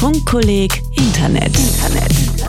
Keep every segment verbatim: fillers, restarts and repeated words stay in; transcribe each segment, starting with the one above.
Funkkolleg Internet. Internet.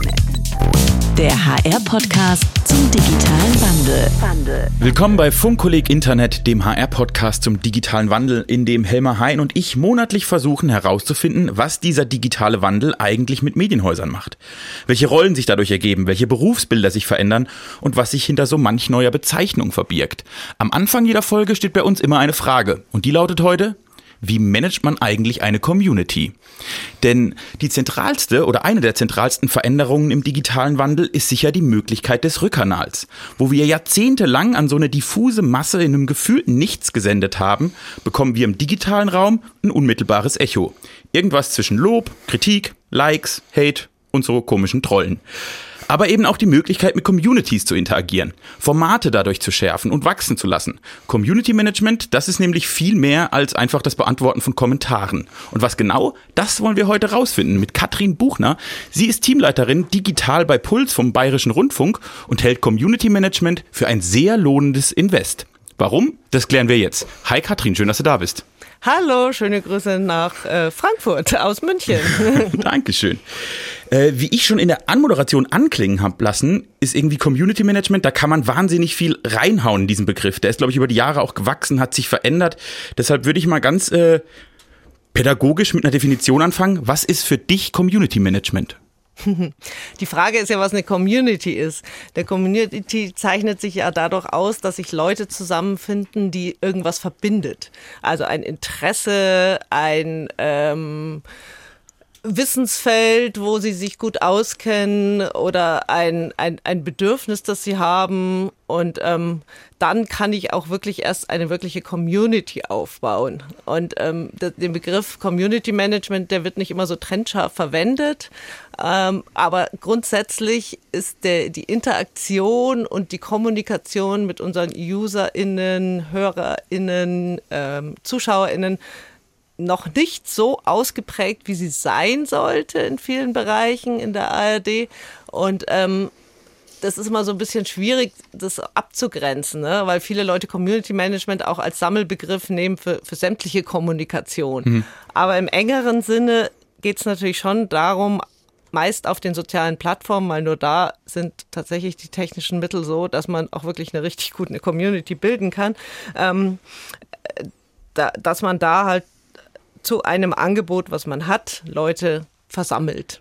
Der H R-Podcast zum digitalen Wandel. Willkommen bei Funkkolleg Internet, dem H R-Podcast zum digitalen Wandel, in dem Helma Hein und ich monatlich versuchen herauszufinden, was dieser digitale Wandel eigentlich mit Medienhäusern macht. Welche Rollen sich dadurch ergeben, welche Berufsbilder sich verändern und was sich hinter so manch neuer Bezeichnung verbirgt. Am Anfang jeder Folge steht bei uns immer eine Frage und die lautet heute: Wie managt man eigentlich eine Community? Denn die zentralste oder eine der zentralsten Veränderungen im digitalen Wandel ist sicher die Möglichkeit des Rückkanals. Wo wir jahrzehntelang an so eine diffuse Masse in einem gefühlten Nichts gesendet haben, bekommen wir im digitalen Raum ein unmittelbares Echo. Irgendwas zwischen Lob, Kritik, Likes, Hate und so komischen Trollen. Aber eben auch die Möglichkeit, mit Communities zu interagieren, Formate dadurch zu schärfen und wachsen zu lassen. Community Management, das ist nämlich viel mehr als einfach das Beantworten von Kommentaren. Und was genau, das wollen wir heute rausfinden mit Katrin Buchner. Sie ist Teamleiterin digital bei Puls vom Bayerischen Rundfunk und hält Community Management für ein sehr lohnendes Invest. Warum? Das klären wir jetzt. Hi Katrin, schön, dass du da bist. Hallo, schöne Grüße nach äh, Frankfurt aus München. Dankeschön. Äh, wie ich schon in der Anmoderation anklingen habe lassen, ist irgendwie Community Management, da kann man wahnsinnig viel reinhauen in diesen Begriff. Der ist, glaube ich, über die Jahre auch gewachsen, hat sich verändert. Deshalb würde ich mal ganz äh, pädagogisch mit einer Definition anfangen. Was ist für dich Community Management? Die Frage ist ja, was eine Community ist. Eine Community zeichnet sich ja dadurch aus, dass sich Leute zusammenfinden, die irgendwas verbindet. Also ein Interesse, ein ähm, Wissensfeld, wo sie sich gut auskennen oder ein, ein, ein Bedürfnis, das sie haben. Und ähm, dann kann ich auch wirklich erst eine wirkliche Community aufbauen. Und ähm, den Begriff Community Management, der wird nicht immer so trennscharf verwendet. Ähm, aber grundsätzlich ist der, die Interaktion und die Kommunikation mit unseren UserInnen, HörerInnen, ähm, ZuschauerInnen noch nicht so ausgeprägt, wie sie sein sollte in vielen Bereichen in der A R D. Und ähm, das ist immer so ein bisschen schwierig, das abzugrenzen, ne? Weil viele Leute Community Management auch als Sammelbegriff nehmen für, für sämtliche Kommunikation. Mhm. Aber im engeren Sinne geht es natürlich schon darum, meist auf den sozialen Plattformen, weil nur da sind tatsächlich die technischen Mittel so, dass man auch wirklich eine richtig gute Community bilden kann, ähm, da, dass man da halt zu einem Angebot, was man hat, Leute versammelt.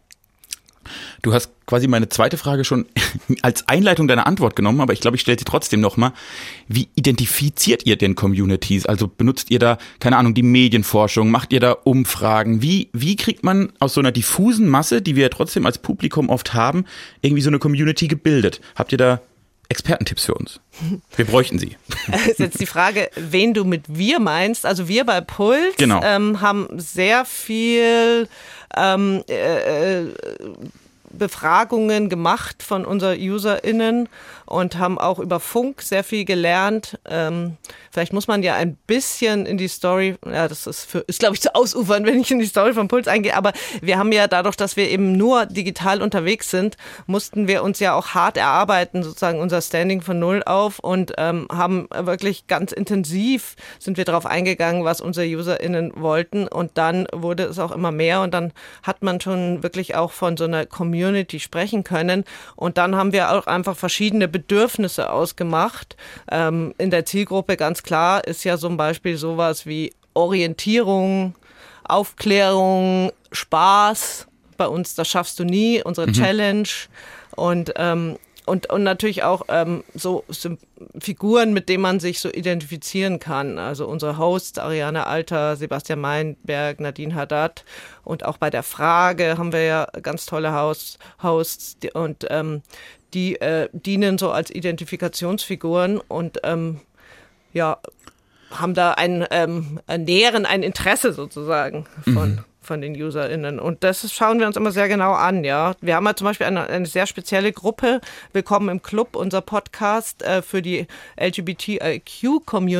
Du hast quasi meine zweite Frage schon als Einleitung deiner Antwort genommen, aber ich glaube, ich stelle sie trotzdem nochmal. Wie identifiziert ihr denn Communities? Also benutzt ihr da, keine Ahnung, die Medienforschung? Macht ihr da Umfragen? Wie, wie kriegt man aus so einer diffusen Masse, die wir ja trotzdem als Publikum oft haben, irgendwie so eine Community gebildet? Habt ihr da Expertentipps für uns? Wir bräuchten sie. Das ist jetzt die Frage, wen du mit wir meinst. Also wir bei Puls genau. ähm, haben sehr viel ähm, äh, Befragungen gemacht von unseren UserInnen und haben auch über Funk sehr viel gelernt. Ähm, vielleicht muss man ja ein bisschen in die Story, ja, das ist, für, ist glaube ich zu ausufern, wenn ich in die Story von Puls eingehe, aber wir haben ja dadurch, dass wir eben nur digital unterwegs sind, mussten wir uns ja auch hart erarbeiten, sozusagen unser Standing von Null auf und ähm, haben wirklich ganz intensiv sind wir darauf eingegangen, was unsere UserInnen wollten und dann wurde es auch immer mehr und dann hat man schon wirklich auch von so einer Community sprechen können und dann haben wir auch einfach verschiedene Bedürfnisse ausgemacht. Ähm, in der Zielgruppe ganz klar ist ja zum Beispiel sowas wie Orientierung, Aufklärung, Spaß. Bei uns, das schaffst du nie, unsere mhm. Challenge und ähm, Und, und natürlich auch ähm, so, so Figuren, mit denen man sich so identifizieren kann. Also unsere Hosts, Ariane Alter, Sebastian Meinberg, Nadine Haddad. Und auch bei der Frage haben wir ja ganz tolle Hosts. Hosts die, und ähm, die äh, dienen so als Identifikationsfiguren und ähm, ja, haben da ein, ähm, nähren ein Interesse sozusagen von mhm. von den UserInnen. Und das schauen wir uns immer sehr genau an, ja. Wir haben ja zum Beispiel eine, eine sehr spezielle Gruppe, Willkommen im Club, unser Podcast äh, für die L G B T I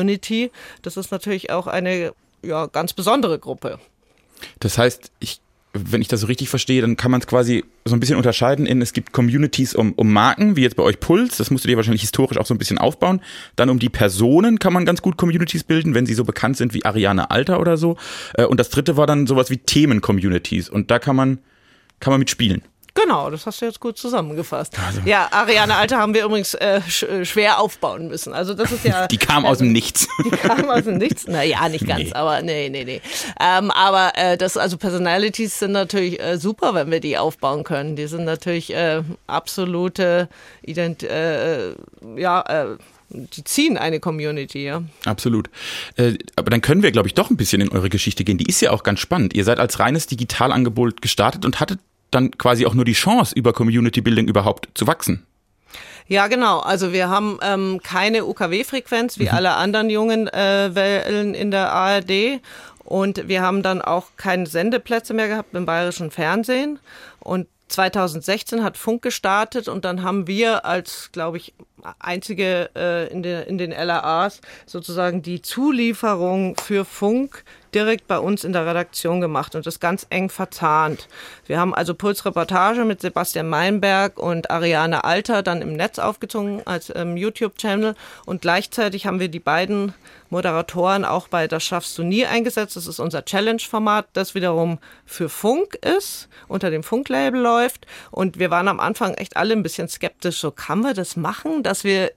Q-Community. Das ist natürlich auch eine ja, ganz besondere Gruppe. Das heißt, ich wenn ich das so richtig verstehe, dann kann man es quasi so ein bisschen unterscheiden in, es gibt Communities um, um Marken, wie jetzt bei euch Puls, das musstet ihr wahrscheinlich historisch auch so ein bisschen aufbauen. Dann um die Personen kann man ganz gut Communities bilden, wenn sie so bekannt sind wie Ariane Alter oder so. Und das dritte war dann sowas wie Themen-Communities und da kann man, kann man mitspielen. Genau, das hast du jetzt gut zusammengefasst. Also. Ja, Ariane Alter haben wir übrigens äh, sch- schwer aufbauen müssen. Also das ist ja. Die kam aus dem Nichts. Die kam aus dem Nichts. Naja, nicht ganz, nee. aber nee, nee, nee. Ähm, aber äh, das, also Personalities sind natürlich äh, super, wenn wir die aufbauen können. Die sind natürlich äh, absolute Ident, äh, ja, äh, die ziehen eine Community, ja. Absolut. Äh, aber dann können wir, glaube ich, doch ein bisschen in eure Geschichte gehen. Die ist ja auch ganz spannend. Ihr seid als reines Digitalangebot gestartet und hattet dann quasi auch nur die Chance, über Community Building überhaupt zu wachsen. Ja, genau. Also wir haben ähm, keine U K W-Frequenz wie mhm. alle anderen jungen äh, Wellen in der A R D und wir haben dann auch keine Sendeplätze mehr gehabt im bayerischen Fernsehen und zweitausendsechzehn hat Funk gestartet und dann haben wir als, glaube ich, einzige äh, in, de, in den L R As sozusagen die Zulieferung für Funk direkt bei uns in der Redaktion gemacht und das ganz eng verzahnt. Wir haben also Puls-Reportage mit Sebastian Meinberg und Ariane Alter dann im Netz aufgezogen als ähm, YouTube-Channel und gleichzeitig haben wir die beiden Moderatoren auch bei Das schaffst du nie eingesetzt. Das ist unser Challenge-Format, das wiederum für Funk ist, unter dem Funklabel läuft und wir waren am Anfang echt alle ein bisschen skeptisch, so kann man das machen, dass wir,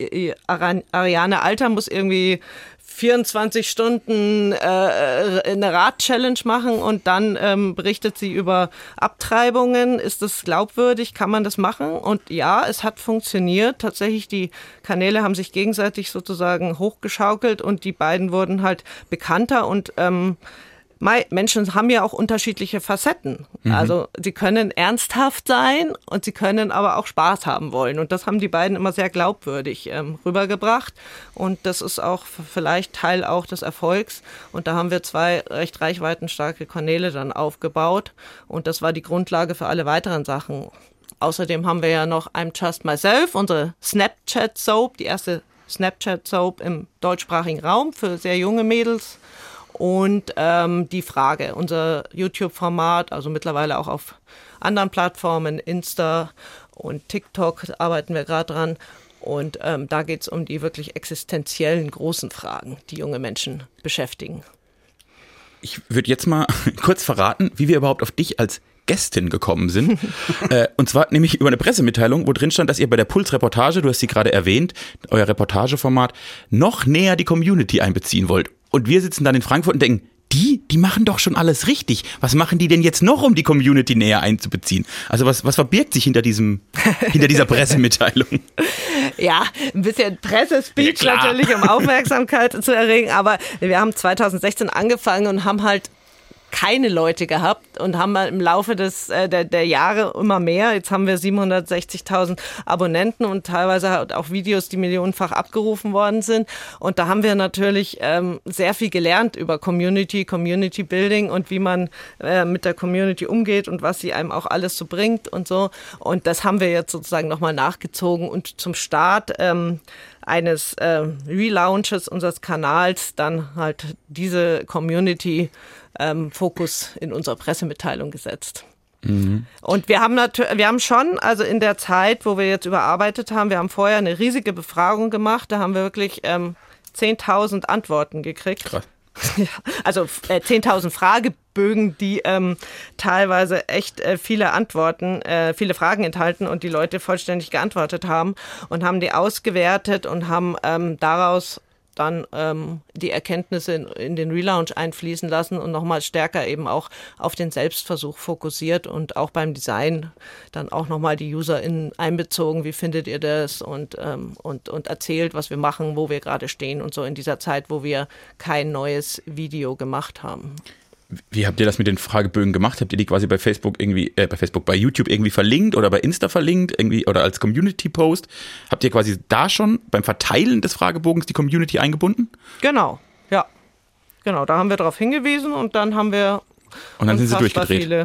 Ariane Alter muss irgendwie vierundzwanzig Stunden äh, eine Rad-Challenge machen und dann ähm, berichtet sie über Abtreibungen. Ist das glaubwürdig? Kann man das machen? Und ja, es hat funktioniert. Tatsächlich, die Kanäle haben sich gegenseitig sozusagen hochgeschaukelt und die beiden wurden halt bekannter und ähm, Menschen haben ja auch unterschiedliche Facetten. Mhm. Also sie können ernsthaft sein und sie können aber auch Spaß haben wollen. Und das haben die beiden immer sehr glaubwürdig ähm, rübergebracht. Und das ist auch vielleicht Teil auch des Erfolgs. Und da haben wir zwei recht reichweitenstarke Kanäle dann aufgebaut. Und das war die Grundlage für alle weiteren Sachen. Außerdem haben wir ja noch I'm Just Myself, unsere Snapchat-Soap, die erste Snapchat-Soap im deutschsprachigen Raum für sehr junge Mädels. Und ähm, die Frage, unser YouTube-Format, also mittlerweile auch auf anderen Plattformen, Insta und TikTok arbeiten wir gerade dran. Und ähm, da geht es um die wirklich existenziellen großen Fragen, die junge Menschen beschäftigen. Ich würde jetzt mal kurz verraten, wie wir überhaupt auf dich als Gästin gekommen sind. äh, und zwar nämlich über eine Pressemitteilung, wo drin stand, dass ihr bei der Puls-Reportage, du hast sie gerade erwähnt, euer Reportageformat, noch näher die Community einbeziehen wollt. Und wir sitzen dann in Frankfurt und denken, die, die machen doch schon alles richtig. Was machen die denn jetzt noch, um die Community näher einzubeziehen? Also was, was verbirgt sich hinter diesem, hinter dieser Pressemitteilung? Ja, ein bisschen Pressespeech ja, natürlich, um Aufmerksamkeit zu erregen. Aber wir haben zweitausendsechzehn angefangen und haben halt keine Leute gehabt und haben im Laufe des, äh, der, der Jahre immer mehr. Jetzt haben wir siebenhundertsechzigtausend Abonnenten und teilweise auch Videos, die millionenfach abgerufen worden sind. Und da haben wir natürlich ähm, sehr viel gelernt über Community, Community Building und wie man äh, mit der Community umgeht und was sie einem auch alles so bringt und so. Und das haben wir jetzt sozusagen nochmal nachgezogen und zum Start ähm, eines äh, Relaunches unseres Kanals dann halt diese Community ähm, Fokus in unserer Pressemitteilung gesetzt. Mhm. Und wir haben natürlich, wir haben schon, also in der Zeit, wo wir jetzt überarbeitet haben, wir haben vorher eine riesige Befragung gemacht, da haben wir wirklich ähm, zehntausend Antworten gekriegt. Krass. Ja, also äh, zehntausend Fragebögen, die ähm, teilweise echt äh, viele Antworten, äh, viele Fragen enthalten und die Leute vollständig geantwortet haben und haben die ausgewertet und haben ähm, daraus dann ähm, die Erkenntnisse in, in den Relaunch einfließen lassen und nochmal stärker eben auch auf den Selbstversuch fokussiert und auch beim Design dann auch nochmal die UserInnen einbezogen, wie findet ihr das und, ähm, und, und erzählt, was wir machen, wo wir gerade stehen und so in dieser Zeit, wo wir kein neues Video gemacht haben. Wie habt ihr das mit den Fragebögen gemacht? Habt ihr die quasi bei Facebook irgendwie, äh, bei Facebook, bei YouTube irgendwie verlinkt oder bei Insta verlinkt irgendwie oder als Community-Post? Habt ihr quasi da schon beim Verteilen des Fragebogens die Community eingebunden? Genau, ja. Genau, da haben wir darauf hingewiesen und dann haben wir und dann sind sie durchgedreht. Viele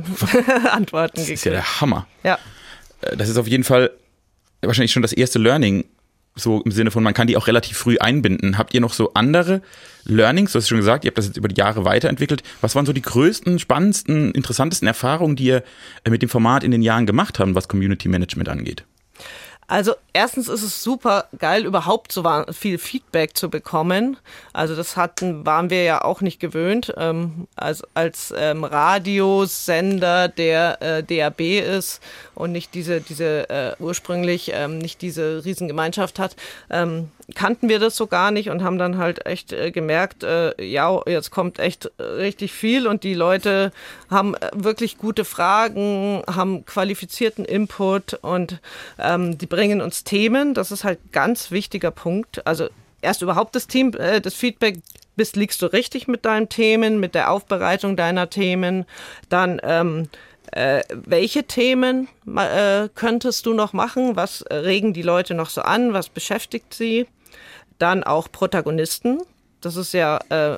Antworten gekriegt. Das ist ja der Hammer. Ja. Das ist auf jeden Fall wahrscheinlich schon das erste Learning, so im Sinne von, man kann die auch relativ früh einbinden. Habt ihr noch so andere Learnings? Du hast schon gesagt, ihr habt das jetzt über die Jahre weiterentwickelt. Was waren so die größten, spannendsten, interessantesten Erfahrungen, die ihr mit dem Format in den Jahren gemacht habt, was Community Management angeht? Also erstens ist es super geil, überhaupt so viel Feedback zu bekommen. Also das hatten, waren wir ja auch nicht gewöhnt. Ähm, als als ähm, Radiosender, der äh, D A B ist und nicht diese, diese äh, ursprünglich ähm, nicht diese Riesengemeinschaft hat, ähm, kannten wir das so gar nicht und haben dann halt echt äh, gemerkt, äh, ja, jetzt kommt echt richtig viel und die Leute haben wirklich gute Fragen, haben qualifizierten Input und ähm, die bringen uns Themen. Das ist halt ein ganz wichtiger Punkt. Also erst überhaupt das Team, äh, das Feedback, bist, liegst du richtig mit deinen Themen, mit der Aufbereitung deiner Themen, dann ähm, Äh, welche Themen äh, könntest du noch machen? Was regen die Leute noch so an? Was beschäftigt sie? Dann auch Protagonisten. Das ist ja äh,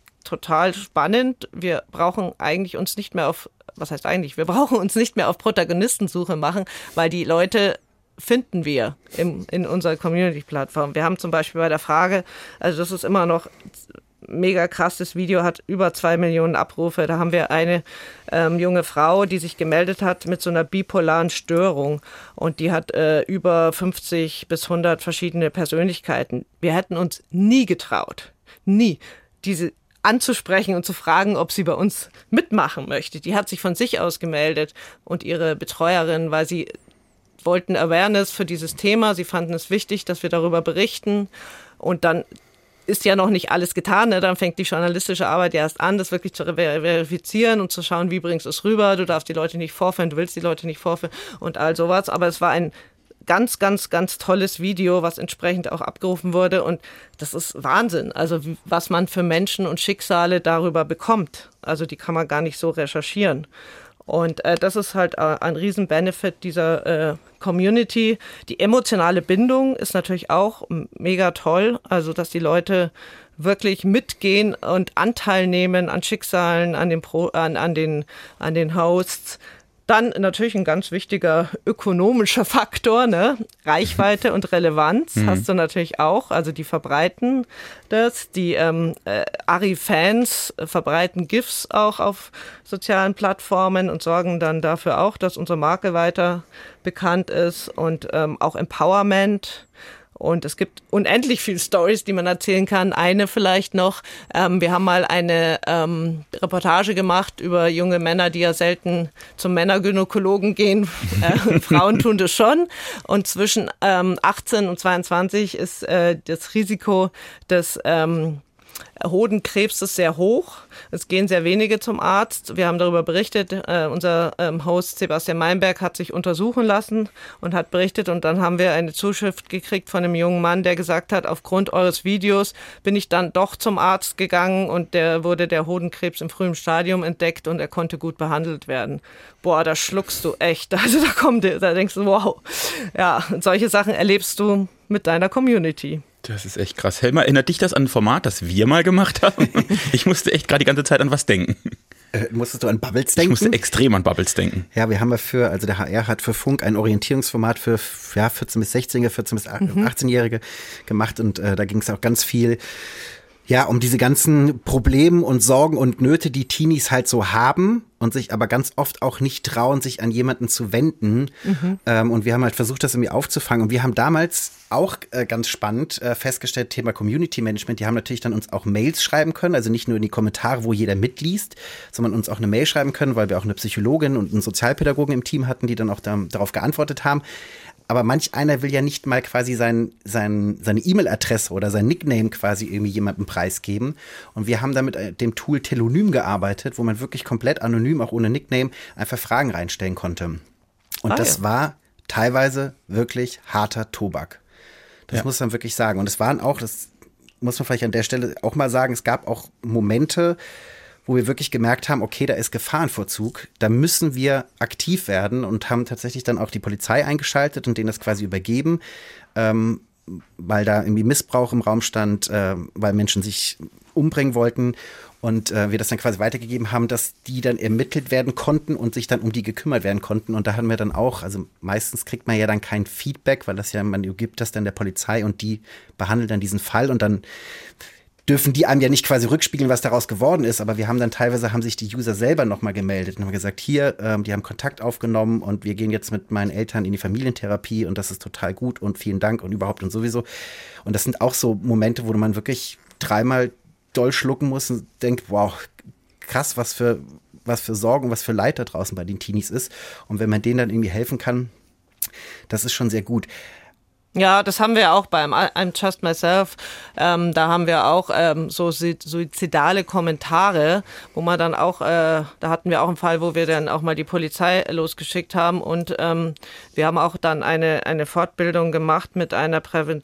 total spannend. Wir brauchen eigentlich uns nicht mehr auf, was heißt eigentlich? Wir brauchen uns nicht mehr auf Protagonistensuche machen, weil die Leute finden wir im, in unserer Community-Plattform. Wir haben zum Beispiel bei der Frage, also das ist immer noch mega krass, das Video hat über zwei Millionen Abrufe. Da haben wir eine ähm, junge Frau, die sich gemeldet hat mit so einer bipolaren Störung und die hat äh, über fünfzig bis hundert verschiedene Persönlichkeiten. Wir hätten uns nie getraut, nie, diese anzusprechen und zu fragen, ob sie bei uns mitmachen möchte. Die hat sich von sich aus gemeldet und ihre Betreuerin, weil sie wollten Awareness für dieses Thema, sie fanden es wichtig, dass wir darüber berichten und dann ist ja noch nicht alles getan, ne? Dann fängt die journalistische Arbeit ja erst an, das wirklich zu verifizieren und zu schauen, wie bringst du es rüber, du darfst die Leute nicht vorführen, du willst die Leute nicht vorführen und all sowas, aber es war ein ganz, ganz, ganz tolles Video, was entsprechend auch abgerufen wurde und das ist Wahnsinn, also wie, was man für Menschen und Schicksale darüber bekommt, also die kann man gar nicht so recherchieren. Und äh, das ist halt äh, ein Riesen-Benefit dieser äh, Community. Die emotionale Bindung ist natürlich auch mega toll, also dass die Leute wirklich mitgehen und Anteil nehmen an Schicksalen, an den, Pro, an, an den, an den Hosts. Dann natürlich ein ganz wichtiger ökonomischer Faktor, ne? Reichweite und Relevanz mhm. hast du natürlich auch. Also die verbreiten das. Die ähm, äh, Ari-Fans verbreiten GIFs auch auf sozialen Plattformen und sorgen dann dafür auch, dass unsere Marke weiter bekannt ist und ähm, auch Empowerment. Und es gibt unendlich viele Stories, die man erzählen kann. Eine vielleicht noch. Ähm, wir haben mal eine ähm, Reportage gemacht über junge Männer, die ja selten zum Männergynäkologen gehen. Äh, Frauen tun das schon. Und zwischen ähm, achtzehn und zweiundzwanzig ist äh, das Risiko des ähm, Hodenkrebs ist sehr hoch. Es gehen sehr wenige zum Arzt. Wir haben darüber berichtet. Äh, unser ähm, Host Sebastian Meinberg hat sich untersuchen lassen und hat berichtet. Und dann haben wir eine Zuschrift gekriegt von einem jungen Mann, der gesagt hat, aufgrund eures Videos bin ich dann doch zum Arzt gegangen und der wurde der Hodenkrebs im frühen Stadium entdeckt und er konnte gut behandelt werden. Boah, da schluckst du echt. Also da kommt, da denkst du, wow. Ja, und solche Sachen erlebst du mit deiner Community. Das ist echt krass. Helma, erinnert dich das an ein Format, das wir mal gemacht haben? Ich musste echt gerade die ganze Zeit an was denken. Äh, musstest du an Bubbles denken? Ich musste extrem an Bubbles denken. Ja, wir haben ja für, also der H R hat für Funk ein Orientierungsformat für ja, vierzehn bis sechzehn-Jährige, vierzehn bis achtzehn-Jährige gemacht und äh, da ging es auch ganz viel ja, um diese ganzen Probleme und Sorgen und Nöte, die Teenies halt so haben und sich aber ganz oft auch nicht trauen, sich an jemanden zu wenden. Mhm. Ähm, und wir haben halt versucht, das irgendwie aufzufangen. Und wir haben damals auch äh, ganz spannend äh, festgestellt, Thema Community Management, die haben natürlich dann uns auch Mails schreiben können, also nicht nur in die Kommentare, wo jeder mitliest, sondern uns auch eine Mail schreiben können, weil wir auch eine Psychologin und einen Sozialpädagogen im Team hatten, die dann auch da, darauf geantwortet haben. Aber manch einer will ja nicht mal quasi sein, sein, seine E-Mail-Adresse oder sein Nickname quasi irgendwie jemandem preisgeben. Und wir haben da mit dem Tool Telonym gearbeitet, wo man wirklich komplett anonym, auch ohne Nickname, einfach Fragen reinstellen konnte. Und ah, das ja. war teilweise wirklich harter Tobak. Das ja. muss man wirklich sagen. Und es waren auch, das muss man vielleicht an der Stelle auch mal sagen, es gab auch Momente, wo wir wirklich gemerkt haben, okay, da ist Gefahrenvorzug, da müssen wir aktiv werden und haben tatsächlich dann auch die Polizei eingeschaltet und denen das quasi übergeben, ähm, weil da irgendwie Missbrauch im Raum stand, äh, weil Menschen sich umbringen wollten und äh, wir das dann quasi weitergegeben haben, dass die dann ermittelt werden konnten und sich dann um die gekümmert werden konnten. Und da haben wir dann auch, also meistens kriegt man ja dann kein Feedback, weil das ja, man gibt das dann der Polizei und die behandeln dann diesen Fall und dann dürfen die einem ja nicht quasi rückspiegeln, was daraus geworden ist, aber wir haben dann teilweise, haben sich die User selber nochmal gemeldet und haben gesagt, hier, ähm, die haben Kontakt aufgenommen und wir gehen jetzt mit meinen Eltern in die Familientherapie und das ist total gut und vielen Dank und überhaupt und sowieso. Und das sind auch so Momente, wo man wirklich dreimal doll schlucken muss und denkt, wow, krass, was für, was für Sorgen, was für Leid da draußen bei den Teenies ist. Und wenn man denen dann irgendwie helfen kann, das ist schon sehr gut. Ja, das haben wir auch beim I'm Just Myself. Ähm, da haben wir auch ähm, so suizidale Kommentare, wo man dann auch, äh, da hatten wir auch einen Fall, wo wir dann auch mal die Polizei losgeschickt haben und ähm, wir haben auch dann eine eine Fortbildung gemacht mit einer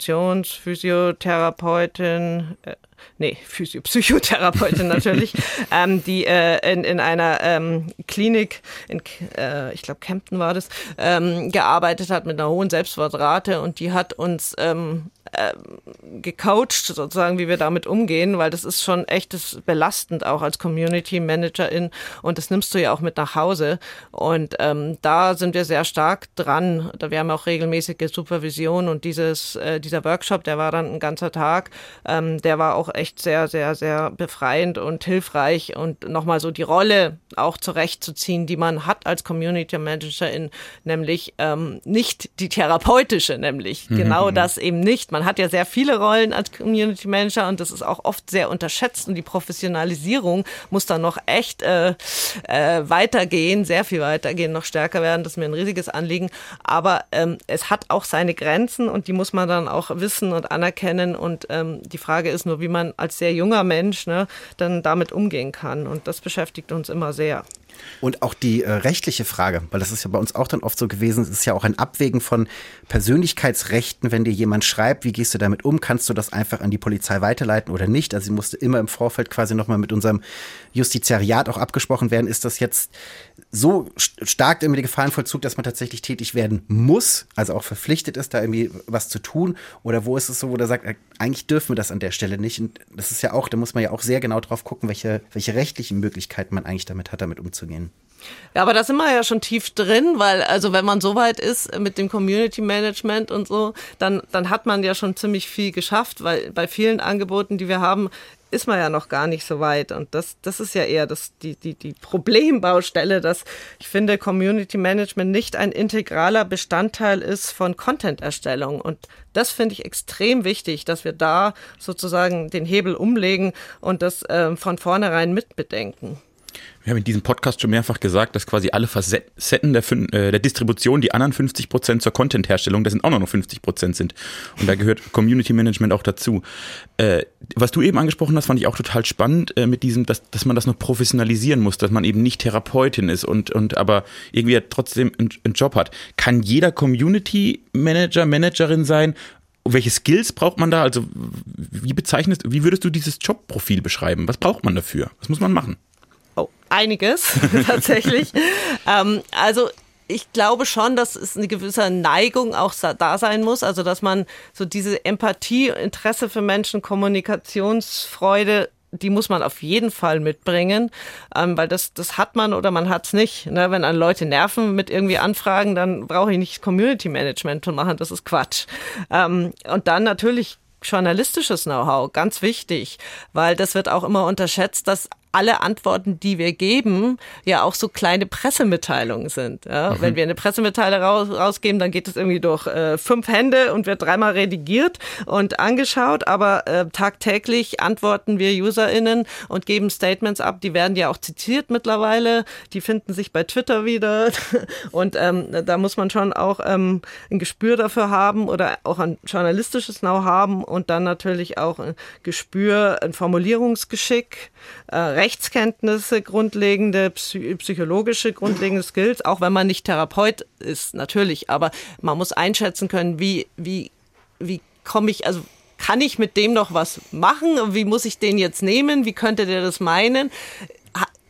Präventionsphysiotherapeutin, äh, nee, Physio- Psychotherapeutin natürlich, ähm, die äh, in, in einer ähm, Klinik, in, äh, ich glaube Kempten war das, ähm, gearbeitet hat mit einer hohen Selbstmordrate und die hat uns ähm, äh, gecoacht sozusagen, wie wir damit umgehen, weil das ist schon echt das belastend auch als Community Managerin und das nimmst du ja auch mit nach Hause und ähm, da sind wir sehr stark dran. Da wir haben auch regelmäßige Supervision und dieses äh, dieser Workshop, der war dann ein ganzer Tag, ähm, der war auch echt sehr, sehr, sehr befreiend und hilfreich und nochmal so die Rolle auch zurechtzuziehen, die man hat als Community Managerin, nämlich ähm, nicht die therapeutische, nämlich mhm. genau das eben nicht. Man hat ja sehr viele Rollen als Community Manager und das ist auch oft sehr unterschätzt und die Professionalisierung muss dann noch echt äh, äh, weitergehen, sehr viel weitergehen, noch stärker werden. Das ist mir ein riesiges Anliegen, aber ähm, es hat auch seine Grenzen und die muss man dann auch wissen und anerkennen und ähm, die Frage ist nur, wie man als sehr junger Mensch ne, dann damit umgehen kann und das beschäftigt uns immer sehr. Und auch die äh, rechtliche Frage, weil das ist ja bei uns auch dann oft so gewesen, es ist ja auch ein Abwägen von Persönlichkeitsrechten, wenn dir jemand schreibt, wie gehst du damit um, kannst du das einfach an die Polizei weiterleiten oder nicht? Also sie musste immer im Vorfeld quasi nochmal mit unserem Justiziariat auch abgesprochen werden, ist das jetzt so stark im Gefahrenvollzug, dass man tatsächlich tätig werden muss, also auch verpflichtet ist, da irgendwie was zu tun? Oder wo ist es so, wo der sagt, eigentlich dürfen wir das an der Stelle nicht? Und das ist ja auch, da muss man ja auch sehr genau drauf gucken, welche, welche rechtlichen Möglichkeiten man eigentlich damit hat, damit umzugehen. Ja, aber da sind wir ja schon tief drin, weil also wenn man so weit ist mit dem Community Management und so, dann, dann hat man ja schon ziemlich viel geschafft, weil bei vielen Angeboten, die wir haben, ist man ja noch gar nicht so weit. Und das, das ist ja eher das, die, die, die Problembaustelle, dass ich finde, Community Management nicht ein integraler Bestandteil ist von Content-Erstellung. Und das finde ich extrem wichtig, dass wir da sozusagen den Hebel umlegen und das äh, von vornherein mitbedenken. Wir haben in diesem Podcast schon mehrfach gesagt, dass quasi alle Facetten der, äh, der Distribution, die anderen fünfzig Prozent zur Content-Herstellung, das sind auch noch fünfzig Prozent sind. Und da gehört Community Management auch dazu. Äh, was du eben angesprochen hast, fand ich auch total spannend, äh, mit diesem, dass, dass man das noch professionalisieren muss, dass man eben nicht Therapeutin ist und, und aber irgendwie ja trotzdem einen, einen Job hat. Kann jeder Community Manager, Managerin sein? Welche Skills braucht man da? Also wie bezeichnest, wie würdest du dieses Jobprofil beschreiben? Was braucht man dafür? Was muss man machen? Oh, einiges tatsächlich. ähm, also ich glaube schon, dass es eine gewisse Neigung auch da sein muss, also dass man so diese Empathie, Interesse für Menschen, Kommunikationsfreude, die muss man auf jeden Fall mitbringen, ähm, weil das, das hat man oder man hat es nicht. Ne? Wenn an Leute nerven mit irgendwie Anfragen, dann brauche ich nicht Community Management zu machen, das ist Quatsch. Ähm, und dann natürlich journalistisches Know-how, ganz wichtig, weil das wird auch immer unterschätzt, dass alle Antworten, die wir geben, ja auch so kleine Pressemitteilungen sind. Ja? Mhm. Wenn wir eine Pressemitteilung raus, rausgeben, dann geht es irgendwie durch äh, fünf Hände und wird dreimal redigiert und angeschaut, aber äh, tagtäglich antworten wir UserInnen und geben Statements ab, die werden ja auch zitiert mittlerweile, die finden sich bei Twitter wieder und ähm, da muss man schon auch ähm, ein Gespür dafür haben oder auch ein journalistisches Know-how haben und dann natürlich auch ein Gespür, ein Formulierungsgeschick, äh, Rechtskenntnisse, grundlegende psychologische, grundlegende Skills, auch wenn man nicht Therapeut ist, natürlich. Aber man muss einschätzen können, wie, wie, wie komme ich, also kann ich mit dem noch was machen? Wie muss ich den jetzt nehmen? Wie könnte der das meinen?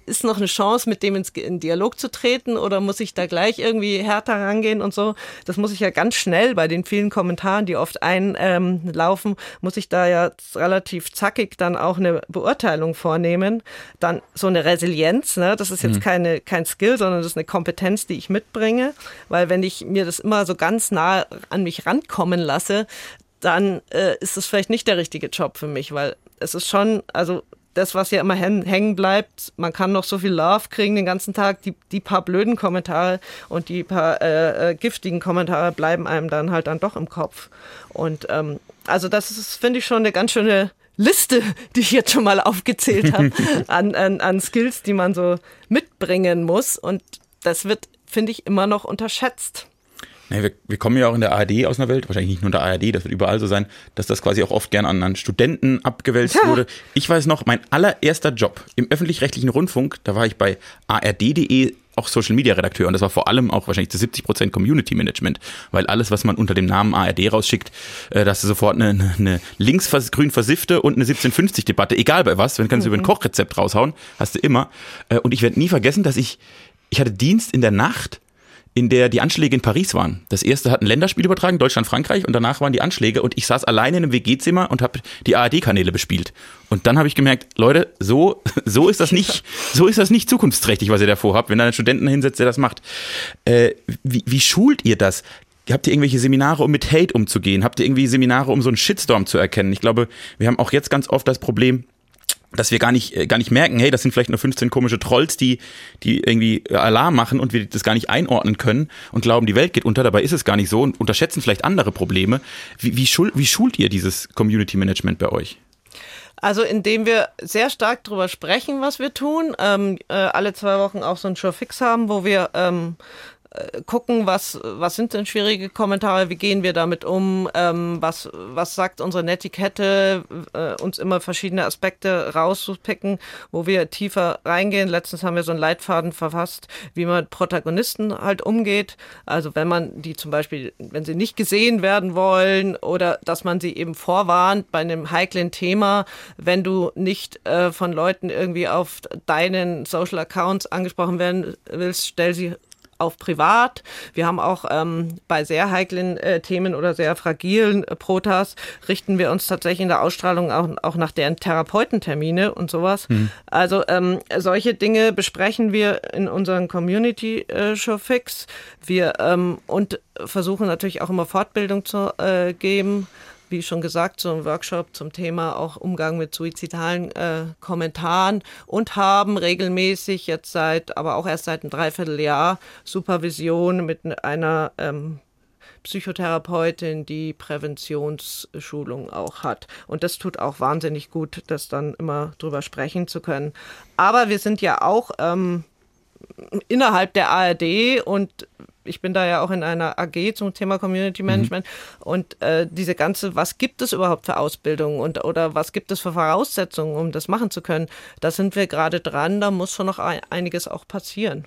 ist noch eine Chance, mit dem ins, in Dialog zu treten oder muss ich da gleich irgendwie härter rangehen und so. Das muss ich ja ganz schnell bei den vielen Kommentaren, die oft einlaufen, ähm, muss ich da ja relativ zackig dann auch eine Beurteilung vornehmen. Dann so eine Resilienz, ne? Das ist jetzt mhm. keine, kein Skill, sondern das ist eine Kompetenz, die ich mitbringe, weil wenn ich mir das immer so ganz nah an mich rankommen lasse, dann äh, ist es vielleicht nicht der richtige Job für mich, weil es ist schon, also das, was ja immer hängen bleibt, man kann noch so viel Love kriegen den ganzen Tag, die, die paar blöden Kommentare und die paar äh, äh, giftigen Kommentare bleiben einem dann halt dann doch im Kopf. Und ähm, also das ist, finde ich, schon eine ganz schöne Liste, die ich jetzt schon mal aufgezählt habe, an, an, an Skills, die man so mitbringen muss. Und das wird, finde ich, immer noch unterschätzt. Nee, wir, wir kommen ja auch in der A R D aus einer Welt, wahrscheinlich nicht nur in der A R D, das wird überall so sein, dass das quasi auch oft gern an, an Studenten abgewälzt ja. wurde. Ich weiß noch, mein allererster Job im öffentlich-rechtlichen Rundfunk, da war ich bei A R D punkt de auch Social-Media-Redakteur und das war vor allem auch wahrscheinlich zu siebzig Prozent Community-Management, weil alles, was man unter dem Namen A R D rausschickt, äh, da hast du sofort eine, eine links-grün versiffte und eine siebzehn fünfzig-Debatte, egal bei was, wenn du kannst mhm. über ein Kochrezept raushauen, hast du immer. Äh, und ich werde nie vergessen, dass ich, ich hatte Dienst in der Nacht, in der die Anschläge in Paris waren. Das erste hat ein Länderspiel übertragen, Deutschland-Frankreich, und danach waren die Anschläge und ich saß alleine in einem W G-Zimmer und habe die A R D-Kanäle bespielt. Und dann habe ich gemerkt, Leute, so so ist das nicht, so ist das nicht zukunftsträchtig, was ihr da vorhabt, wenn da einen Studenten hinsetzt, der das macht. Äh, wie, wie schult ihr das? Habt ihr irgendwelche Seminare, um mit Hate umzugehen? Habt ihr irgendwie Seminare, um so einen Shitstorm zu erkennen? Ich glaube, wir haben auch jetzt ganz oft das Problem, dass wir gar nicht gar nicht merken, hey, das sind vielleicht nur fünfzehn komische Trolls, die die irgendwie Alarm machen und wir das gar nicht einordnen können und glauben, die Welt geht unter. Dabei ist es gar nicht so und unterschätzen vielleicht andere Probleme. Wie, wie, schul, wie schult ihr dieses Community Management bei euch? Also indem wir sehr stark drüber sprechen, was wir tun, ähm, äh, alle zwei Wochen auch so einen Showfix haben, wo wir ähm, gucken, was was sind denn schwierige Kommentare, wie gehen wir damit um, ähm, was was sagt unsere Netiquette, äh, uns immer verschiedene Aspekte rauszupicken, wo wir tiefer reingehen. Letztens haben wir so einen Leitfaden verfasst, wie man mit Protagonisten halt umgeht. Also wenn man die zum Beispiel, wenn sie nicht gesehen werden wollen oder dass man sie eben vorwarnt bei einem heiklen Thema, wenn du nicht äh, von Leuten irgendwie auf deinen Social Accounts angesprochen werden willst, stell sie auf privat. Wir haben auch ähm, bei sehr heiklen äh, Themen oder sehr fragilen äh, Protas richten wir uns tatsächlich in der Ausstrahlung auch, auch nach deren Therapeutentermine und sowas. Hm. Also ähm, solche Dinge besprechen wir in unseren Community-Showfix. Äh, wir ähm, und versuchen natürlich auch immer Fortbildung zu äh, geben. Wie schon gesagt, so ein Workshop zum Thema auch Umgang mit suizidalen äh, Kommentaren und haben regelmäßig jetzt seit, aber auch erst seit einem Dreivierteljahr Supervision mit einer ähm, Psychotherapeutin, die Präventionsschulung auch hat. Und das tut auch wahnsinnig gut, das dann immer drüber sprechen zu können. Aber wir sind ja auch ähm, innerhalb der A R D und ich bin da ja auch in einer A G zum Thema Community Management mhm. und äh, diese ganze, was gibt es überhaupt für Ausbildung und oder was gibt es für Voraussetzungen, um das machen zu können, da sind wir gerade dran, da muss schon noch ein, einiges auch passieren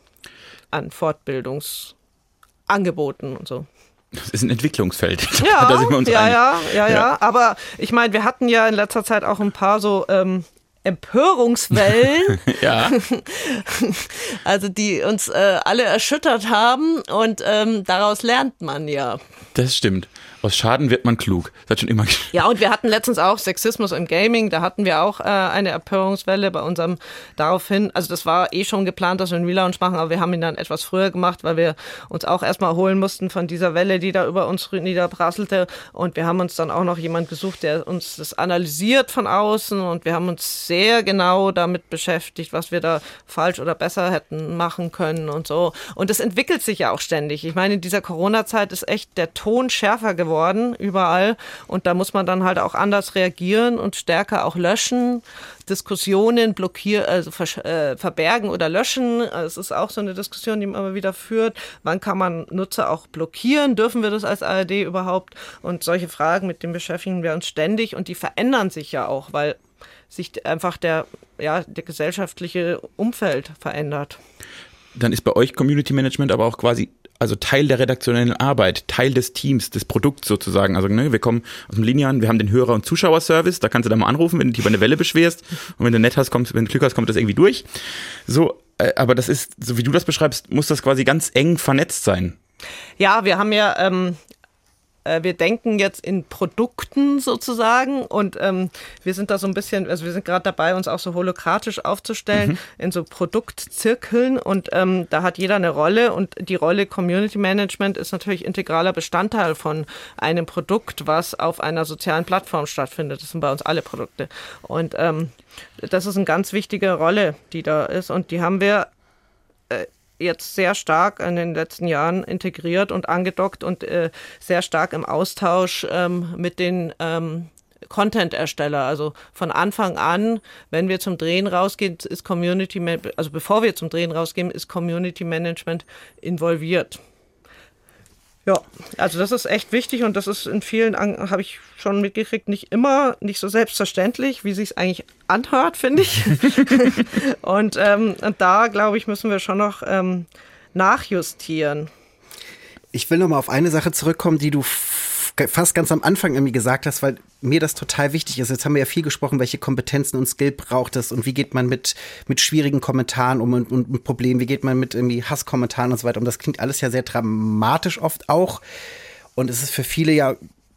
an Fortbildungsangeboten und so. Das ist ein Entwicklungsfeld. Ja, da sind wir uns ja, einig. ja, ja, ja, ja, aber ich meine, wir hatten ja in letzter Zeit auch ein paar so ähm, Empörungswellen, ja. also die uns äh, alle erschüttert haben und ähm, daraus lernt man ja. Das stimmt. Aus Schaden wird man klug. Das hat schon immer. Ja, und wir hatten letztens auch Sexismus im Gaming. Da hatten wir auch äh, eine Empörungswelle bei unserem daraufhin. Also das war eh schon geplant, dass wir einen Relaunch machen, aber wir haben ihn dann etwas früher gemacht, weil wir uns auch erstmal erholen mussten von dieser Welle, die da über uns niederprasselte. Und wir haben uns dann auch noch jemand gesucht, der uns das analysiert von außen. Und wir haben uns sehr genau damit beschäftigt, was wir da falsch oder besser hätten machen können und so. Und das entwickelt sich ja auch ständig. Ich meine, in dieser Corona-Zeit ist echt der Ton schärfer geworden. Worden, überall. Und da muss man dann halt auch anders reagieren und stärker auch löschen, Diskussionen blockieren, also ver- äh, verbergen oder löschen. Es ist auch so eine Diskussion, die man immer wieder führt. Wann kann man Nutzer auch blockieren? Dürfen wir das als A R D überhaupt? Und solche Fragen, mit denen beschäftigen wir uns ständig und die verändern sich ja auch, weil sich einfach der, ja, der gesellschaftliche Umfeld verändert. Dann ist bei euch Community Management aber auch quasi also Teil der redaktionellen Arbeit, Teil des Teams, des Produkts sozusagen. Also ne, wir kommen aus dem Linearen, wir haben den Hörer- und Zuschauerservice, da kannst du da mal anrufen, wenn du dich über eine Welle beschwerst und wenn du nett hast, kommst, wenn du Glück hast, kommt das irgendwie durch. So, äh, aber das ist, so wie du das beschreibst, muss das quasi ganz eng vernetzt sein. Ja, wir haben ja, ähm, äh, wir denken jetzt in Produkten sozusagen und ähm, wir sind da so ein bisschen, also wir sind gerade dabei, uns auch so holokratisch aufzustellen mhm. in so Produktzirkeln und ähm, da hat jeder eine Rolle und die Rolle Community Management ist natürlich integraler Bestandteil von einem Produkt, was auf einer sozialen Plattform stattfindet. Das sind bei uns alle Produkte und ähm, das ist eine ganz wichtige Rolle, die da ist und die haben wir äh, jetzt sehr stark in den letzten Jahren integriert und angedockt und äh, sehr stark im Austausch ähm, mit den ähm, Content-Ersteller. Also von Anfang an, wenn wir zum Drehen rausgehen, ist Community, also bevor wir zum Drehen rausgehen, ist Community Management involviert. Ja, also das ist echt wichtig und das ist in vielen, habe ich schon mitgekriegt, nicht immer, nicht so selbstverständlich, wie sich es eigentlich anhört, finde ich. und, ähm, und da, glaube ich, müssen wir schon noch ähm, nachjustieren. Ich will noch mal auf eine Sache zurückkommen, die du fast ganz am Anfang irgendwie gesagt hast, weil mir das total wichtig ist. Jetzt haben wir ja viel gesprochen, welche Kompetenzen und Skill braucht es und wie geht man mit, mit schwierigen Kommentaren um und, und mit Problemen, wie geht man mit irgendwie Hasskommentaren und so weiter um. Das klingt alles ja sehr dramatisch oft auch und es ist für viele ja